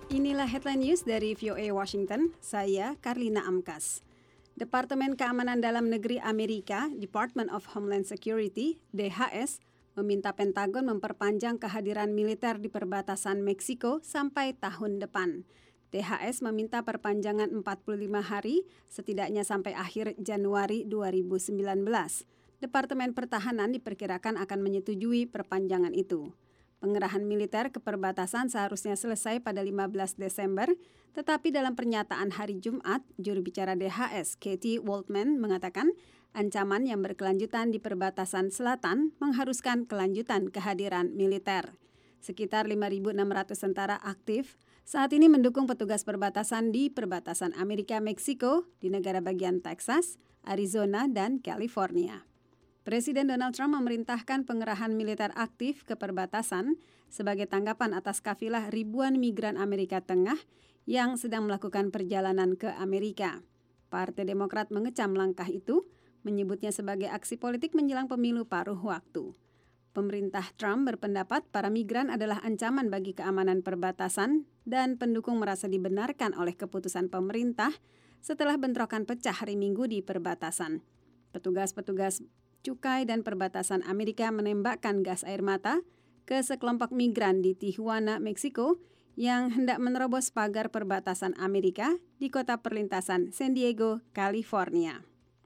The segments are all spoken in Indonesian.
Inilah headline news dari VOA Washington, saya Karlina Amkas. Departemen Keamanan Dalam Negeri Amerika, Department of Homeland Security, DHS, meminta Pentagon memperpanjang kehadiran militer di perbatasan Meksiko sampai tahun depan. DHS meminta perpanjangan 45 hari, setidaknya sampai akhir Januari 2019. Departemen Pertahanan diperkirakan akan menyetujui perpanjangan itu. Pengerahan militer ke perbatasan seharusnya selesai pada 15 Desember, tetapi dalam pernyataan hari Jumat, juru bicara DHS, Katie Waldman, mengatakan ancaman yang berkelanjutan di perbatasan selatan mengharuskan kelanjutan kehadiran militer. Sekitar 5.600 tentara aktif saat ini mendukung petugas perbatasan di perbatasan Amerika-Meksiko di negara bagian Texas, Arizona, dan California. Presiden Donald Trump memerintahkan pengerahan militer aktif ke perbatasan sebagai tanggapan atas kafilah ribuan migran Amerika Tengah yang sedang melakukan perjalanan ke Amerika. Partai Demokrat mengecam langkah itu, menyebutnya sebagai aksi politik menjelang pemilu paruh waktu. Pemerintah Trump berpendapat para migran adalah ancaman bagi keamanan perbatasan dan pendukung merasa dibenarkan oleh keputusan pemerintah setelah bentrokan pecah hari Minggu di perbatasan. Petugas-petugas cukai dan perbatasan Amerika menembakkan gas air mata ke sekelompok migran di Tijuana, Meksiko yang hendak menerobos pagar perbatasan Amerika di kota perlintasan San Diego, California.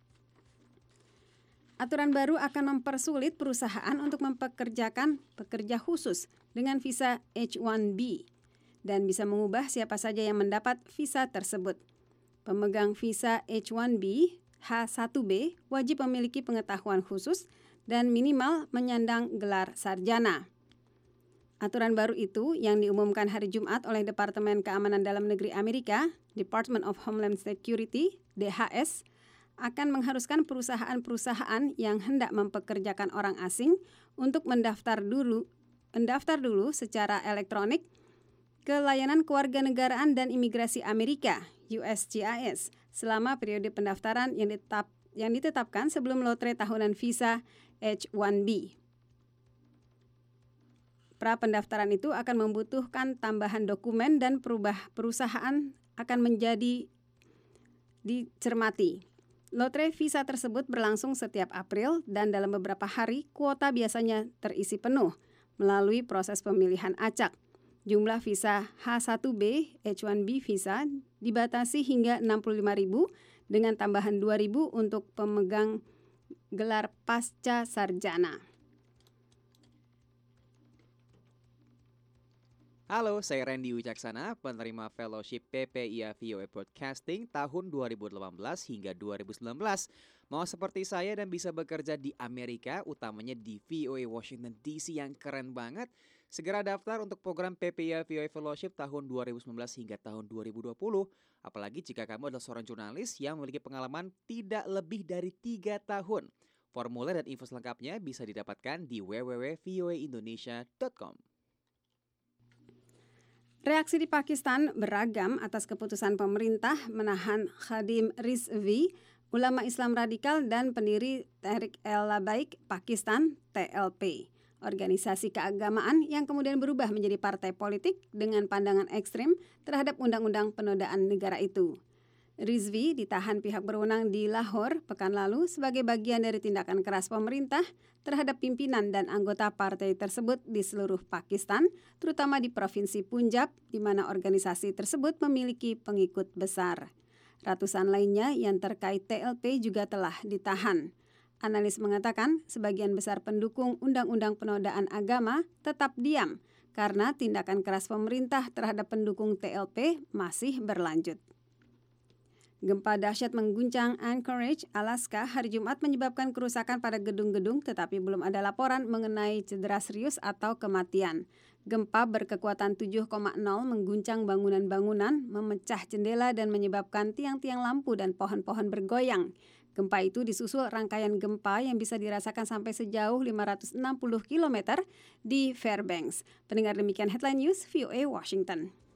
Aturan baru akan mempersulit perusahaan untuk mempekerjakan pekerja khusus dengan visa H-1B dan bisa mengubah siapa saja yang mendapat visa tersebut. Pemegang visa H-1B H-1B wajib memiliki pengetahuan khusus dan minimal menyandang gelar sarjana. Aturan baru itu yang diumumkan hari Jumat oleh Departemen Keamanan Dalam Negeri Amerika, Department of Homeland Security, DHS, akan mengharuskan perusahaan-perusahaan yang hendak mempekerjakan orang asing untuk mendaftar dulu secara elektronik ke layanan kewarganegaraan dan imigrasi Amerika, USCIS, selama periode pendaftaran yang ditetapkan sebelum lotre tahunan visa H-1B. Pra-pendaftaran itu akan membutuhkan tambahan dokumen dan perusahaan akan menjadi dicermati. Lotre visa tersebut berlangsung setiap April dan dalam beberapa hari kuota biasanya terisi penuh melalui proses pemilihan acak. Jumlah visa H-1B, H-1B visa dibatasi hingga 65.000 dengan tambahan 2.000 untuk pemegang gelar pasca sarjana. Halo, saya Randy Wicaksana, penerima Fellowship PPIA VOA Broadcasting tahun 2018 hingga 2019. Mau seperti saya dan bisa bekerja di Amerika, utamanya di VOA Washington DC yang keren banget? Segera daftar untuk program PPIA VOA Fellowship tahun 2019 hingga tahun 2020. Apalagi jika kamu adalah seorang jurnalis yang memiliki pengalaman tidak lebih dari 3 tahun. Formulir dan info selengkapnya bisa didapatkan di www.voaindonesia.com. Reaksi di Pakistan beragam atas keputusan pemerintah menahan Khadim Rizvi, ulama Islam radikal dan pendiri Tehrik el-Labaik Pakistan (TLP), organisasi keagamaan yang kemudian berubah menjadi partai politik dengan pandangan ekstrim terhadap undang-undang penodaan negara itu. Rizvi ditahan pihak berwenang di Lahore pekan lalu sebagai bagian dari tindakan keras pemerintah terhadap pimpinan dan anggota partai tersebut di seluruh Pakistan, terutama di Provinsi Punjab, di mana organisasi tersebut memiliki pengikut besar. Ratusan lainnya yang terkait TLP juga telah ditahan. Analis mengatakan sebagian besar pendukung undang-undang penodaan agama tetap diam karena tindakan keras pemerintah terhadap pendukung TLP masih berlanjut. Gempa dahsyat mengguncang Anchorage, Alaska hari Jumat menyebabkan kerusakan pada gedung-gedung tetapi belum ada laporan mengenai cedera serius atau kematian. Gempa berkekuatan 7,0 mengguncang bangunan-bangunan, memecah jendela dan menyebabkan tiang-tiang lampu dan pohon-pohon bergoyang. Gempa itu disusul rangkaian gempa yang bisa dirasakan sampai sejauh 560 km di Fairbanks. Pendengar demikian headline news VOA Washington.